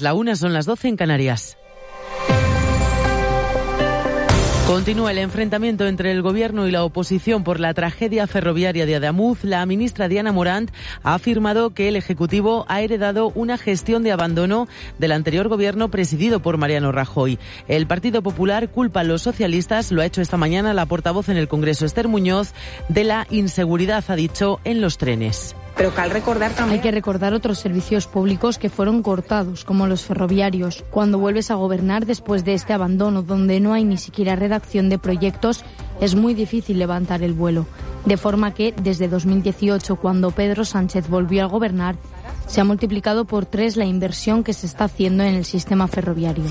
la 1, son las 12 en Canarias. Continúa el enfrentamiento entre el Gobierno y la oposición por la tragedia ferroviaria de Ademuz. La ministra Diana Morant ha afirmado que el Ejecutivo ha heredado una gestión de abandono del anterior Gobierno presidido por Mariano Rajoy. El Partido Popular culpa a los socialistas, lo ha hecho esta mañana la portavoz en el Congreso, Esther Muñoz, de la inseguridad, ha dicho, en los trenes. Pero hay que recordar otros servicios públicos que fueron cortados, como los ferroviarios. Cuando vuelves a gobernar después de este abandono, donde no hay ni siquiera redacción de proyectos, es muy difícil levantar el vuelo. De forma que, desde 2018, cuando Pedro Sánchez volvió a gobernar, se ha multiplicado por 3 la inversión que se está haciendo en el sistema ferroviario.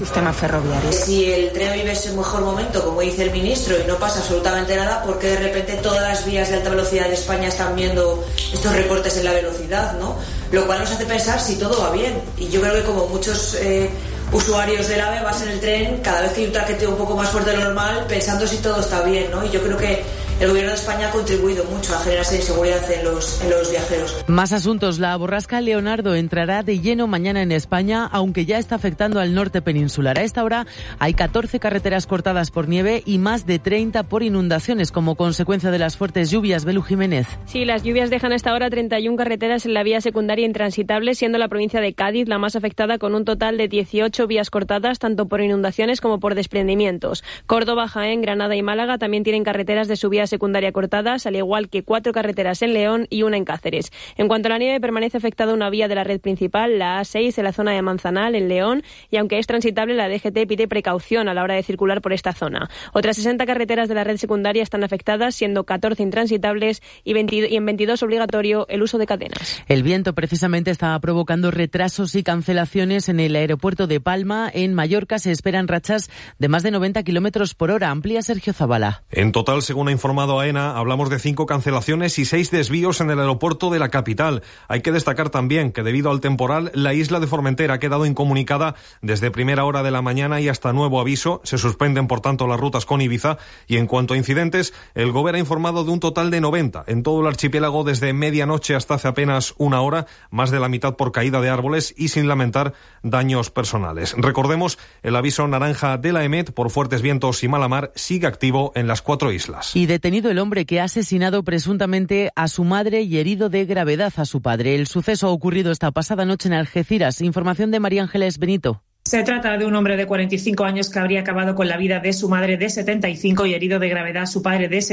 Si el tren vive su mejor momento, como dice el ministro, y no pasa absolutamente nada, ¿por qué de repente todas las vías de alta velocidad de España están viendo estos recortes en la velocidad, ¿no? Lo cual nos hace pensar si todo va bien. Y yo creo que como muchos usuarios del AVE vas en el tren, cada vez que hay un traqueteo un poco más fuerte de lo normal, pensando si todo está bien, ¿no? Y yo creo que el Gobierno de España ha contribuido mucho a generar esa inseguridad en los viajeros. Más asuntos. La borrasca Leonardo entrará de lleno mañana en España, aunque ya está afectando al norte peninsular. A esta hora hay 14 carreteras cortadas por nieve y más de 30 por inundaciones como consecuencia de las fuertes lluvias. Belu Jiménez. Sí, las lluvias dejan hasta ahora 31 carreteras en la vía secundaria intransitable, siendo la provincia de Cádiz la más afectada, con un total de 18 vías cortadas, tanto por inundaciones como por desprendimientos. Córdoba, Jaén, Granada y Málaga también tienen carreteras de su vía secundaria cortadas, al igual que 4 carreteras en León y 1 en Cáceres. En cuanto a la nieve, permanece afectada una vía de la red principal, la A6, en la zona de Manzanal, en León, y aunque es transitable, la DGT pide precaución a la hora de circular por esta zona. Otras 60 carreteras de la red secundaria están afectadas, siendo 14 intransitables y en 22 obligatorio el uso de cadenas. El viento precisamente está provocando retrasos y cancelaciones en el aeropuerto de Palma. En Mallorca se esperan rachas de más de 90 kilómetros por hora. Amplía Sergio Zabala. En total, según ha informado AENA, hablamos de 5 cancelaciones y 6 desvíos en el aeropuerto de la capital. Hay que destacar también que debido al temporal, la isla de Formentera ha quedado incomunicada desde primera hora de la mañana y hasta nuevo aviso. Se suspenden, por tanto, las rutas con Ibiza. Y en cuanto a incidentes, el Gobierno ha informado de un total de 90 en todo el archipiélago desde medianoche hasta hace apenas una hora, más de la mitad por caída de árboles y sin lamentar daños personales. Recordemos, el aviso naranja de la EMET por fuertes vientos y mala mar sigue activo en las 4 islas. Y detenido el hombre que ha asesinado presuntamente a su madre y herido de gravedad a su padre. El suceso ha ocurrido esta pasada noche en Algeciras. Información de María Ángeles Benito. Se trata de un hombre de 45 años que habría acabado con la vida de su madre de 75 y herido de gravedad a su padre de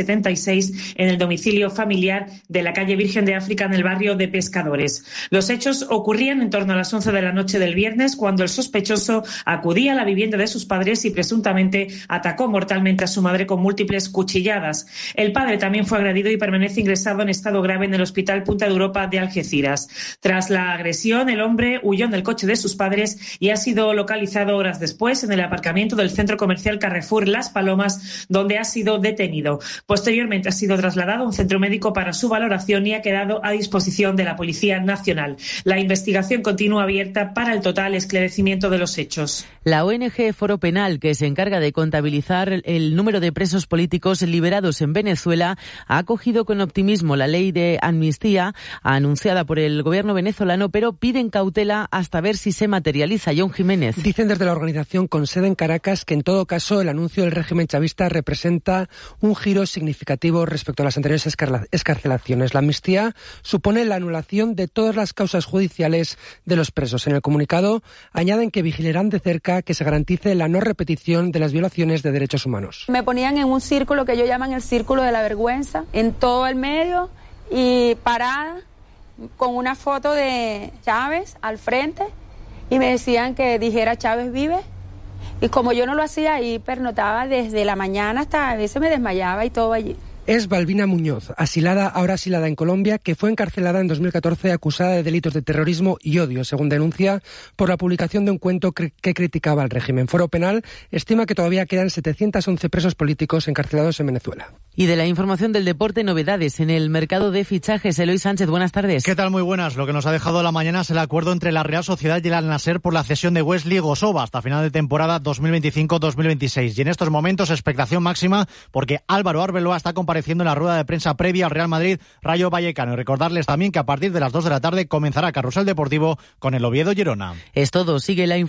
76 en el domicilio familiar de la calle Virgen de África en el barrio de Pescadores. Los hechos ocurrían en torno a las 11 de la noche del viernes, cuando el sospechoso acudía a la vivienda de sus padres y presuntamente atacó mortalmente a su madre con múltiples cuchilladas. El padre también fue agredido y permanece ingresado en estado grave en el Hospital Punta de Europa de Algeciras. Tras la agresión, el hombre huyó en el coche de sus padres y ha sido localizado horas después en el aparcamiento del centro comercial Carrefour Las Palomas, donde ha sido detenido. Posteriormente ha sido trasladado a un centro médico para su valoración y ha quedado a disposición de la Policía Nacional. La investigación continúa abierta para el total esclarecimiento de los hechos. La ONG Foro Penal, que se encarga de contabilizar el número de presos políticos liberados en Venezuela, ha acogido con optimismo la ley de amnistía anunciada por el gobierno venezolano, pero piden cautela hasta ver si se materializa. John Jiménez. Dicen desde la organización con sede en Caracas que en todo caso el anuncio del régimen chavista representa un giro significativo respecto a las anteriores excarcelaciones. La amnistía supone la anulación de todas las causas judiciales de los presos. En el comunicado añaden que vigilarán de cerca que se garantice la no repetición de las violaciones de derechos humanos. Me ponían en un círculo que ellos llaman el círculo de la vergüenza, en todo el medio y parada con una foto de Chávez al frente. Y me decían que dijera Chávez vive. Y como yo no lo hacía ahí, pernotaba desde la mañana hasta a veces me desmayaba y todo allí. Es Balbina Muñoz, ahora asilada en Colombia, que fue encarcelada en 2014 acusada de delitos de terrorismo y odio, según denuncia, por la publicación de un cuento que criticaba al régimen. Foro Penal estima que todavía quedan 711 presos políticos encarcelados en Venezuela. Y de la información del deporte, novedades en el mercado de fichajes. Eloy Sánchez, buenas tardes. ¿Qué tal? Muy buenas. Lo que nos ha dejado la mañana es el acuerdo entre la Real Sociedad y el Al-Nassr por la cesión de Wesley Gosova hasta final de temporada 2025-2026. Y en estos momentos expectación máxima porque Álvaro Arbeloa está compareciendo en la rueda de prensa previa al Real Madrid Rayo Vallecano. Y recordarles también que a partir de las 2 de la tarde comenzará Carrusel Deportivo con el Oviedo Girona. Es todo. Sigue la